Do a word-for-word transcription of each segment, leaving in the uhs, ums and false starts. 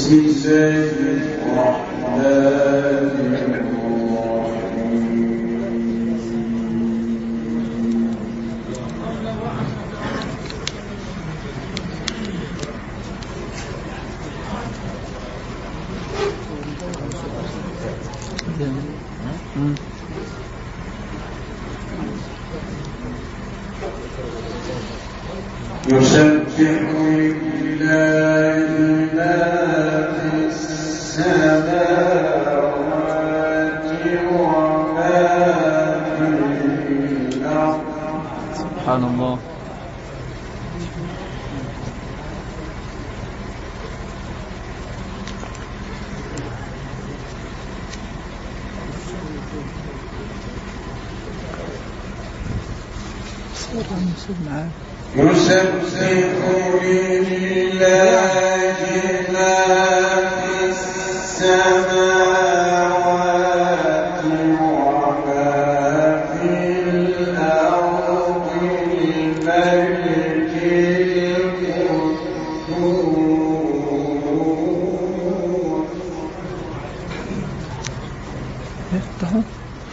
سبحان الله. يسبح لله ما في السماوات وما في الأرض الملك القدوس.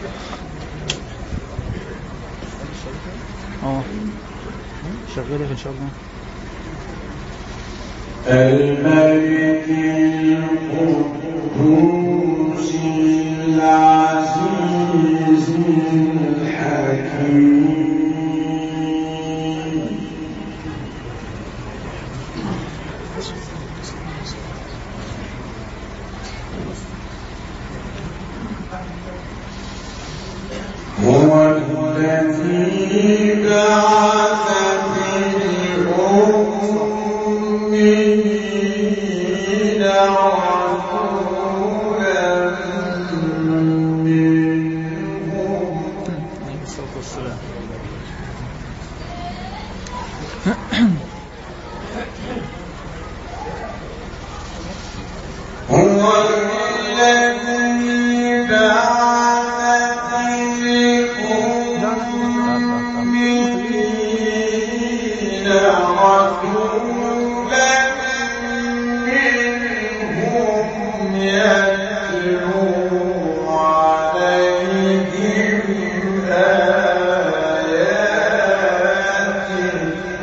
اه شغالة ان شاء الله. الملك القدوس العزيز الحكيم. هو الذي بعث في الأمين رسولا منهم هو الذي بعث في الأمين رسولا منهم يتلو عليهم آياته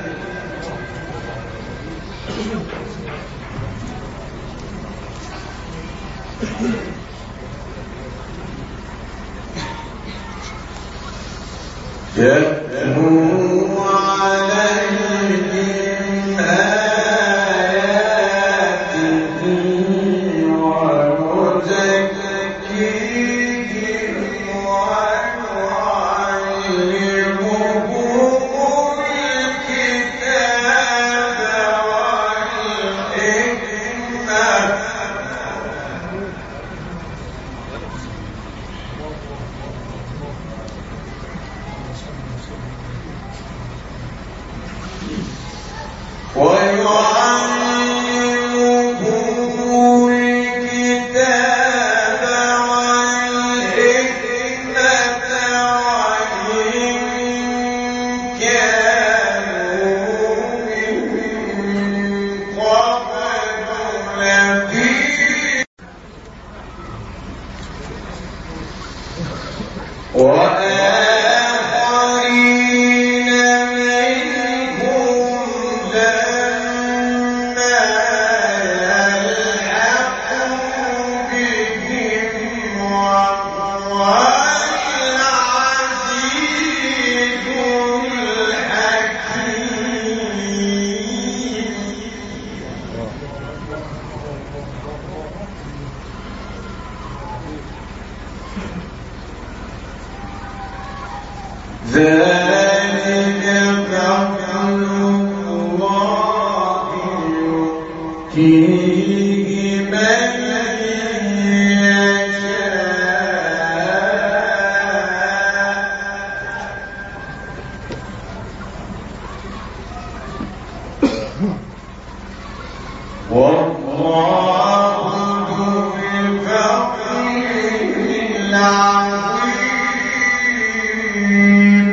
يتلو عليهم آياته ويزكيهم ويعلمهم الكتاب والحكمة ويعلمهم الكتاب والحكمة وإن كانوا من قبل لفي وآخرين منهم لما يلحقوا بهم وهو العزيز الحكيم. ذلك فضل الله يؤتيه من يشاء والله ذو الفضل العظيم.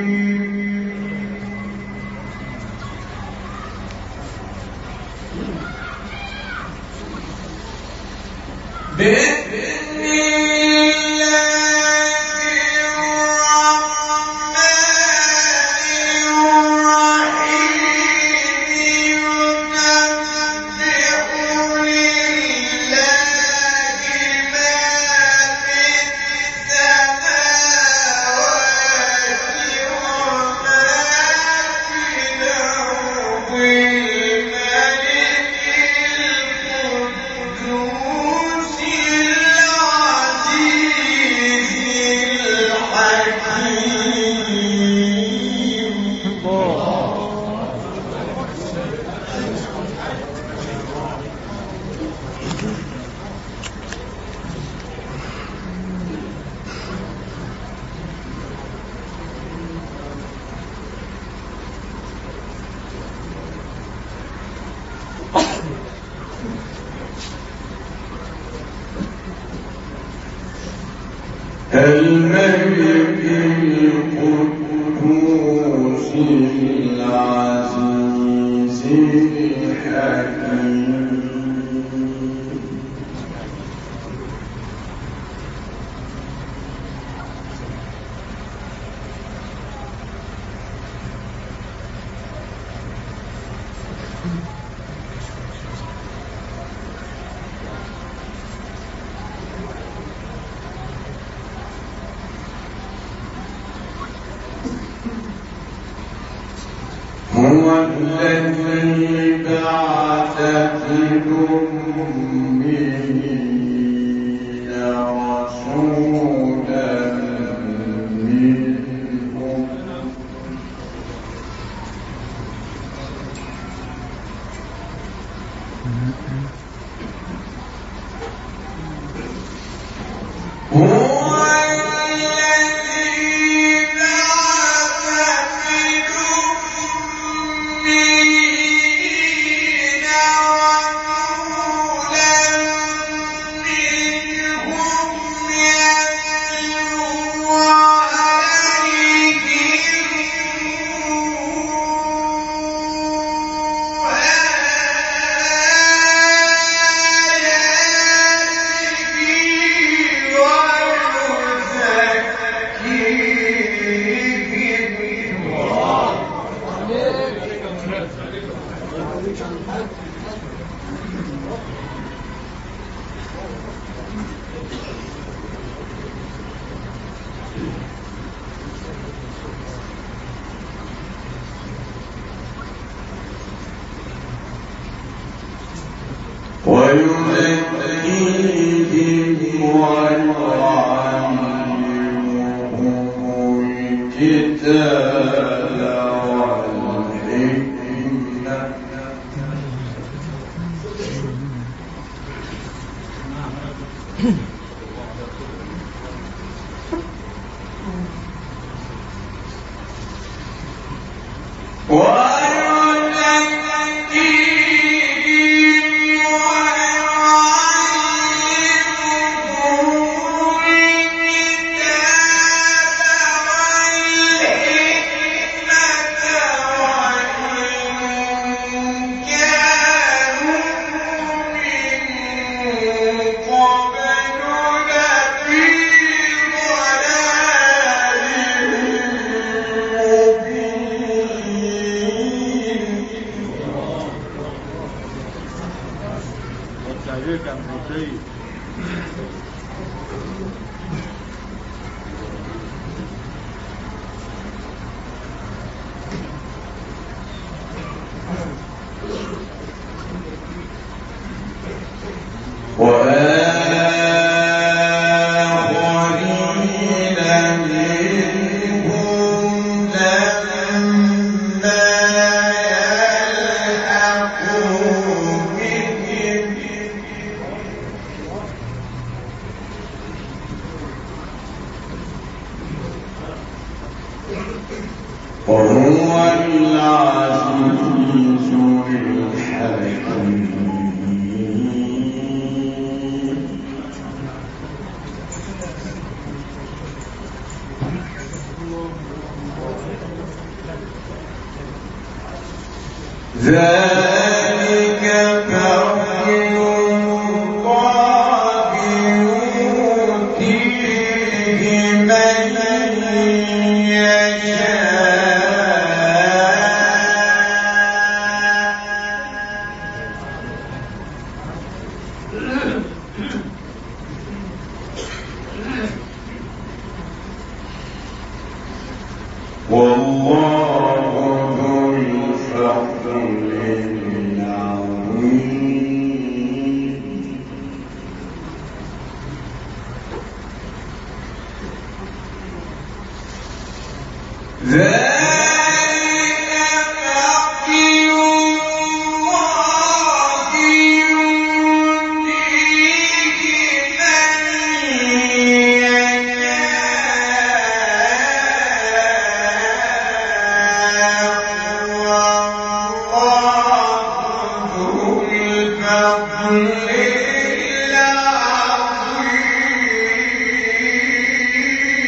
الملك القدوس العزيز الحكيم هو الذي بعث في الأميين رسولا منهم هو ويزكيهم ويعلمهم الكتاب والحكمة وآخرين منهم لما يلحقوا بهم وهو العزيز الحكيم ذلك فضل الله يؤتيه من والله ذو الفضل العظيم العظيم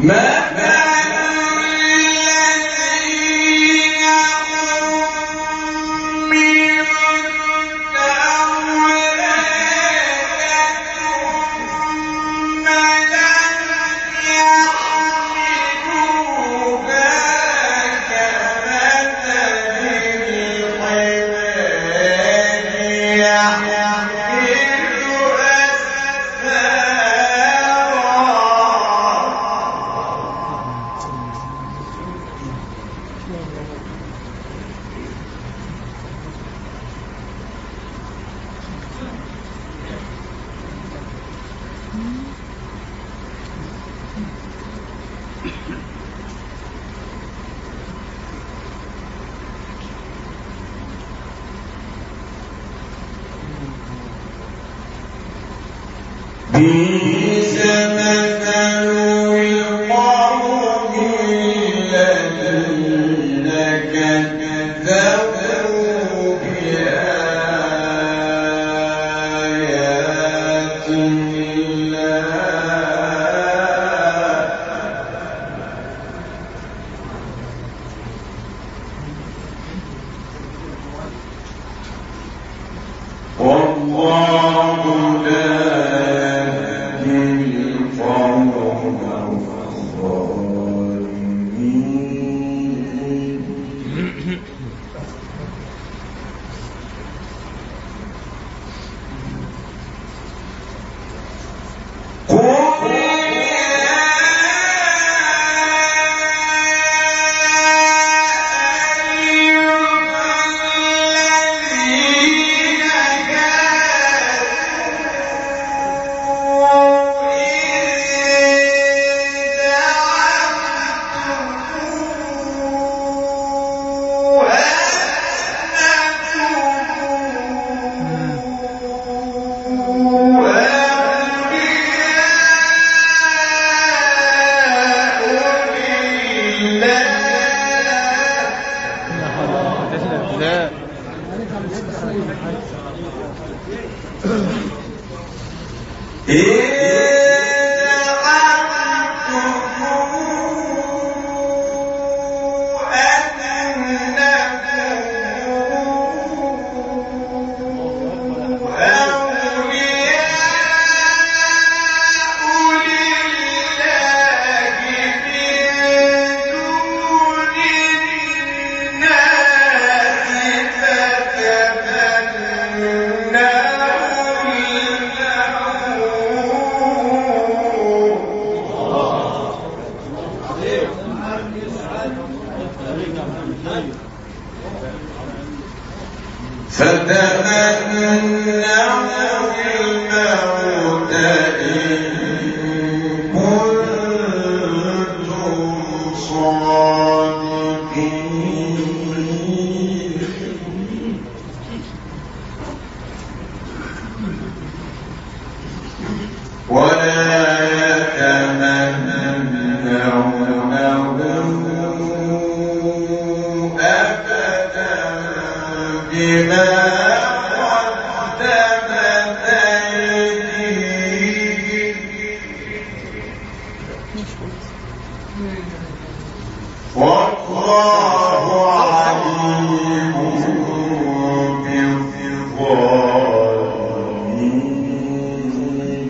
بئس مثل القوم الذين كذبوا بآيات الله والله لا يهدي القوم الظالمين. قل فتمنوا الموت إن كنتم صادقين. ولا يتمنونه أبدا بما قدمت أيديهم والله عليم بالظالمين.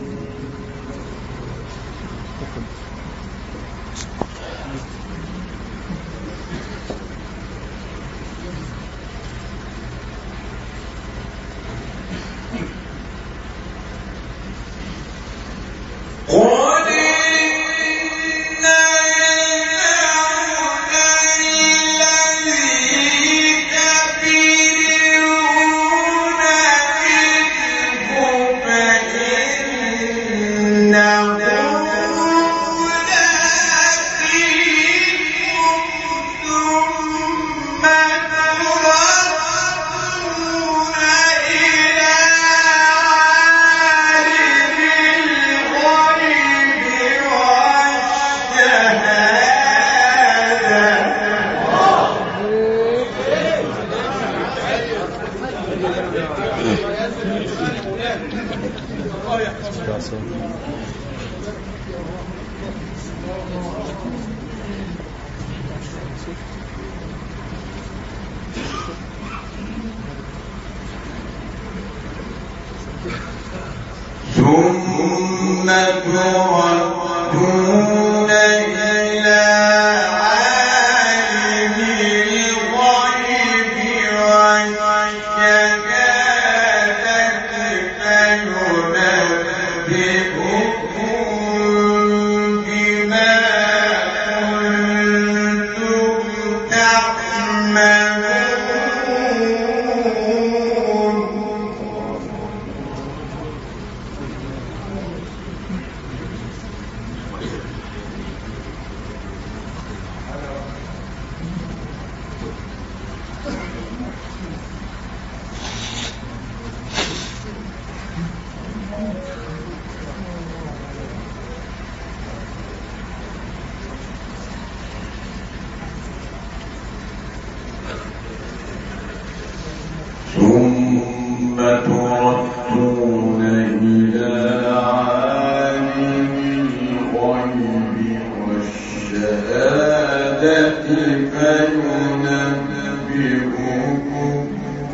قل إن الموت الذي تفرون منه فإنه ملاقيكم ثم تردون إلى عالم الغيب والشهادة. ثم تردون إلى عالم الغيب والشهادة فينبئكم بما كنتم تعملون. ثم تردون إلى عالم الغيب والشهادة فينبئكم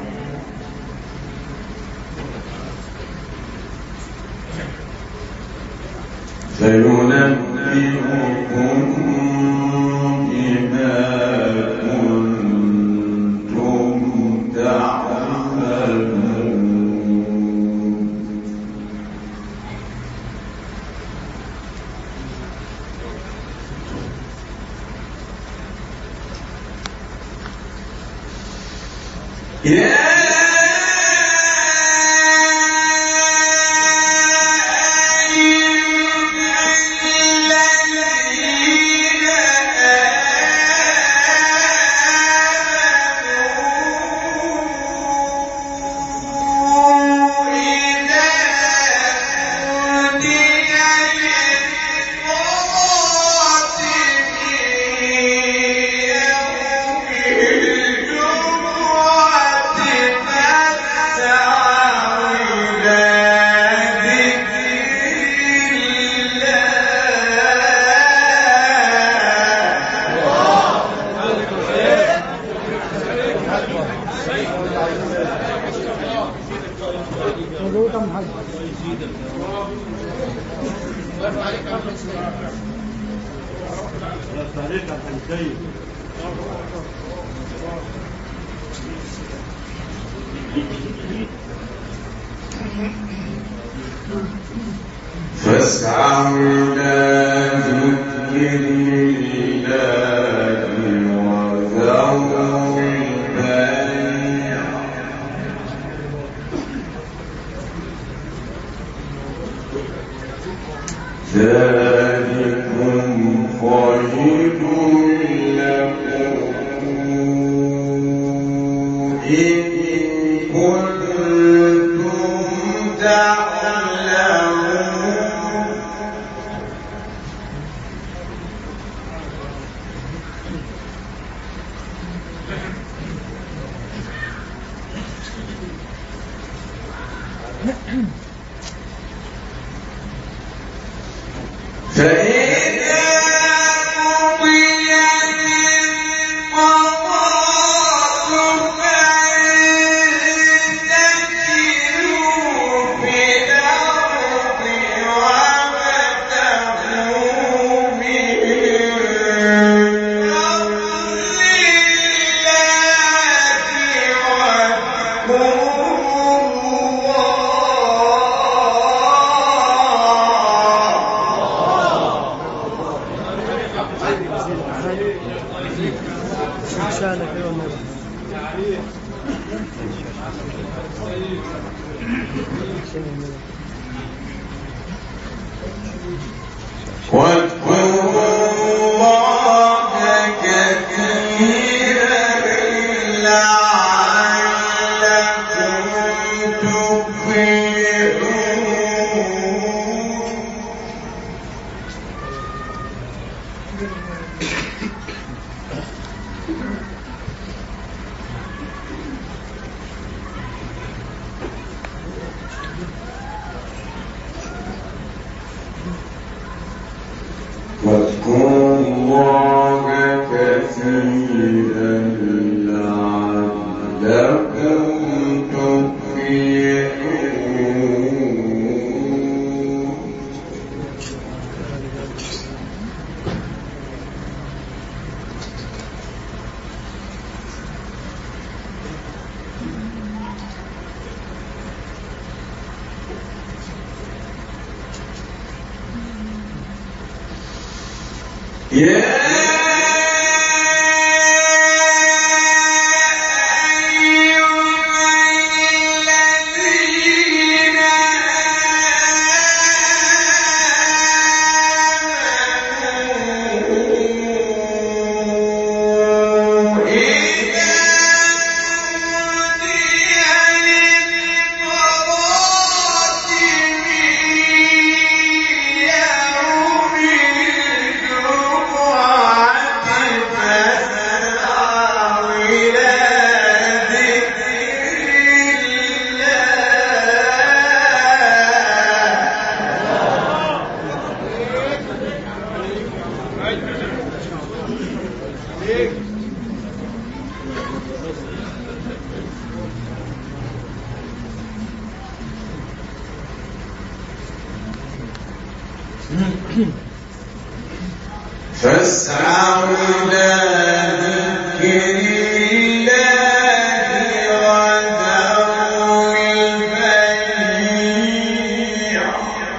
فينبئكم بما كنتم تعملون. يا فاسعوا إلى ذكر الله وذروا البيع ذلكم خير لكم إن كنتم تعلمون. فإذا قضيت الصلاة فانتشروا في الأرض وابتغوا من فضل الله واذكروا واذكروا الله كثيرا لعلكم تفلحون. فاسعوا إلى ذكر الله وذروا البيع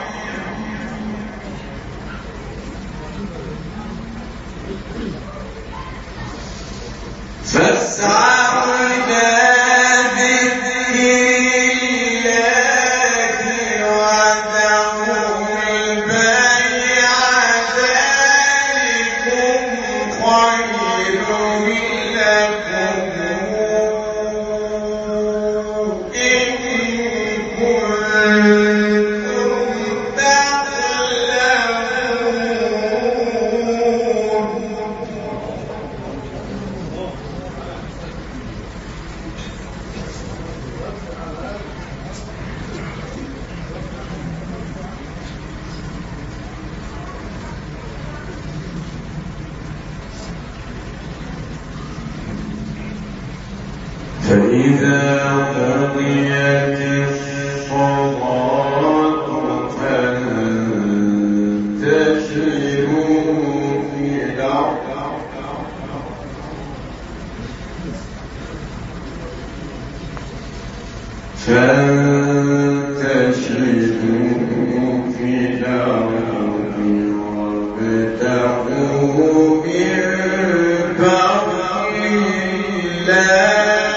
فاسعوا إلى ذكر الله وذروا البيع ذلكم خير لكم إن كنتم فإذا قضيت الصلاة فانتشروا في الأرض فانتشروا في الأرض وابتغوا من فضل الله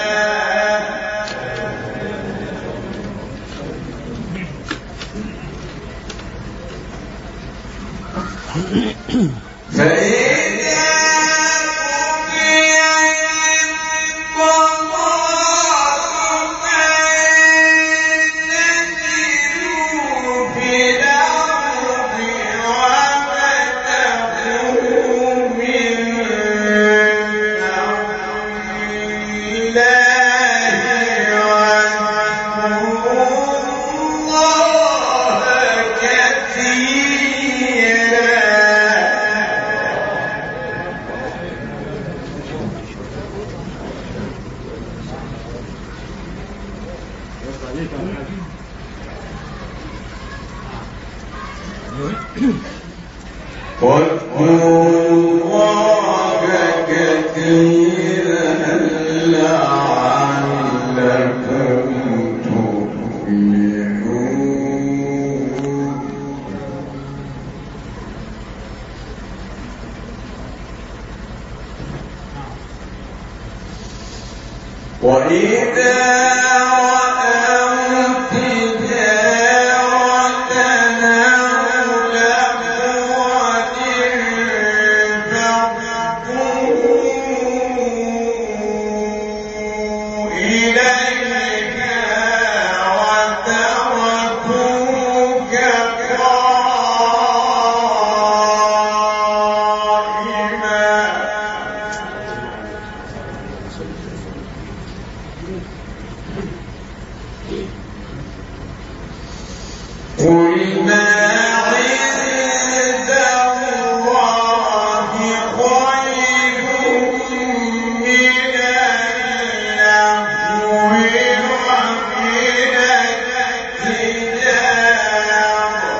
فإذا قضيت الصلاة فانتشروا في الأرض وابتغوا من فضل الله واذكروا الله كثيرا واذكروا الله كثيرا لعلكم تفلحون وإذا رأوا تجارة أو لهوا انفضوا إليها وتركوك قائما قل ما عند الله خير من اللهو ومن التجارة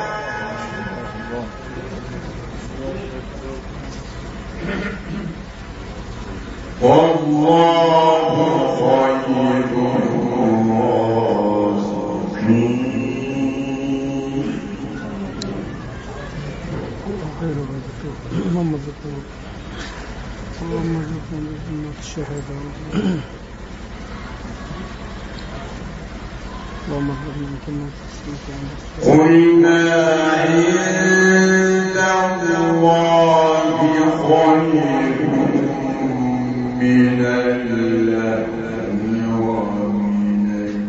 والله خير الرازقين ارزقنا اللهم ارزقنا بجنة الشهادة اللهم ارزقنا بجنة الشهادة. قل ما عند الله خير من اللهو ومن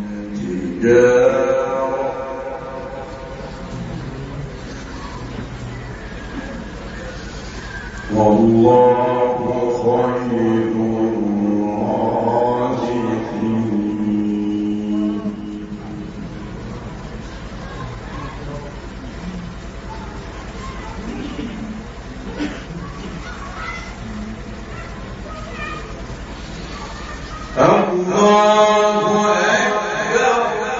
التجارة والله خير الرازقين. الله أكبر.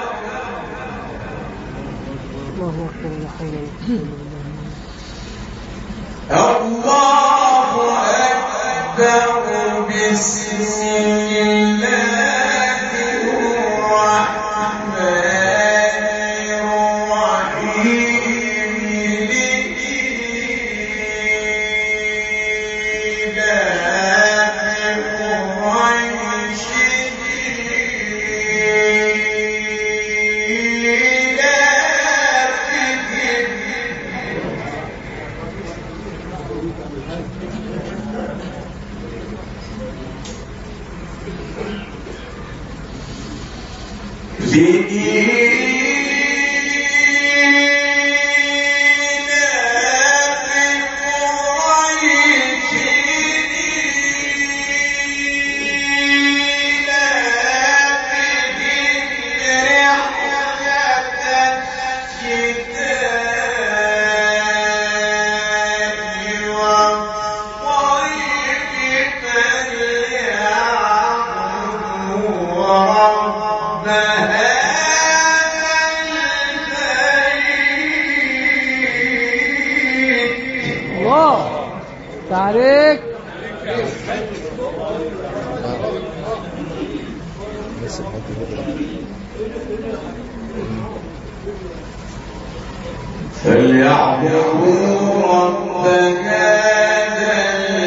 الله أكبر لا حول ولا قوة إلا بالله. الله أكبر. بسم الله الرحمن الرحيم. لإيلاف قريش تعريك فليعبدوا رب هذا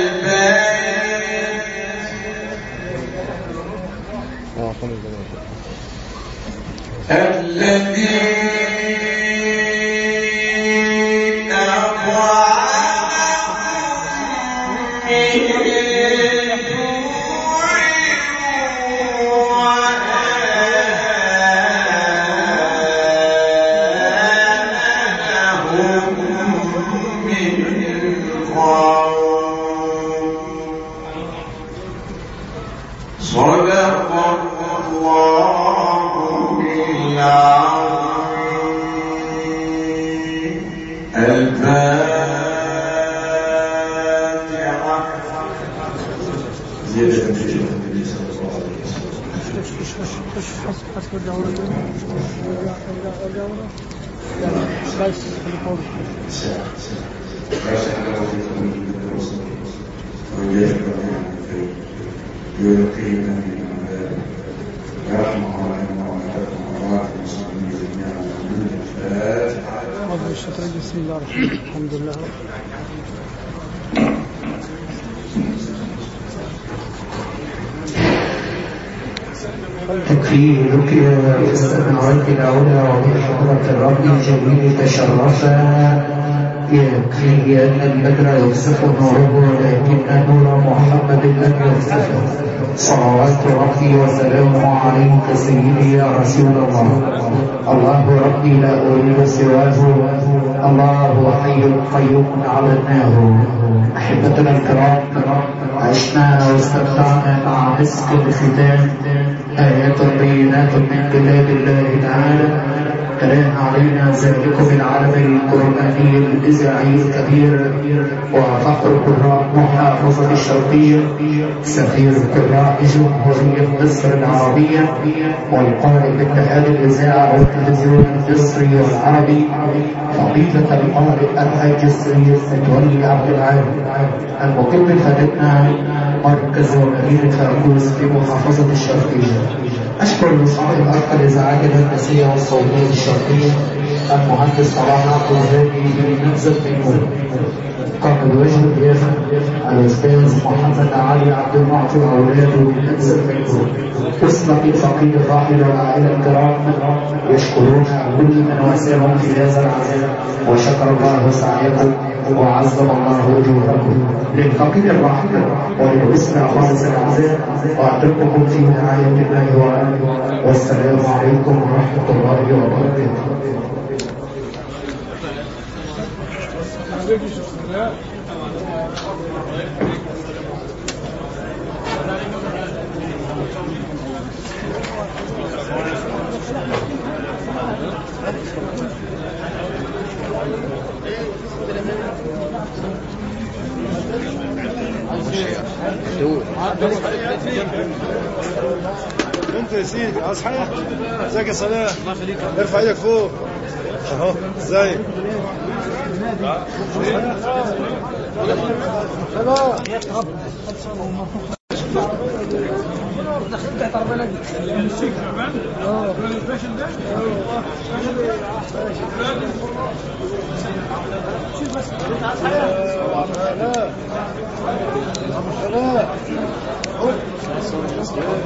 البيت الذي صدق الله العظيم. الفاتحة. زيادة في النبي صلى الله عليه وسلم. حسب الجولة الجولة بس القول يلقينا من عذاب رحمة علينا وعليكم وعلى المسلمين جميعا. الفاتحة. بسم الله الرحمن الرحيم. الحمد لله. تكفيرك في السماوات العلى وفي حضرة الرب الجليل تشرفا. يكفي أن البدر يوصف نوره لكن نور محمد لم يوصفه. صلوات ربي وسلامه عليك سيدي يا رسول الله. الله ربي لا أريد سواه. الله حي قيوم علمناه. أحبتنا الكرام، عشنا واستمتعنا مع مسك الختام، آيات بينات من كتاب الله تعالى. كلام علينا ذلكم العالم القرآني الإذاعي الكبير وفخر قراء محافظة الشرقية، سفير قراء جمهورية مصر العربية، والقائد باتحاد الإذاعة والتلفزيون المصري والعربي، فضيلة القارئ الحاج السيد متولي عبد العال، المقيم بخدمنا مركز ومدينة فاكوس في محافظة الشرقية. أشكر المصاحب الأخ الإذاعات الهندسية والصوتية الشرقية المهندس صلاح عبد الهادي من منزل تيمور. قام بواجب الضيافة الأستاذ محمد علي عبد المعطي وأولاده من منزل تيمور. أسرة الفقيد الراحل والعائلة الكرام يشكرون كل من واسعهم في هذا العزاء، وشكر الله سعيكم وعظم الله أجوركم. للفقيد الراحل وللأسرة خالص العزاء وأترككم في رعاية الله وآله، والسلام عليكم ورحمة الله وبركاته. انت يا سيدي عاوز حاجه؟ ازيك يا سلام؟ ارفع ايدك فوق اهو. ازيك؟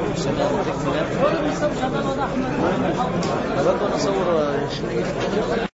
لا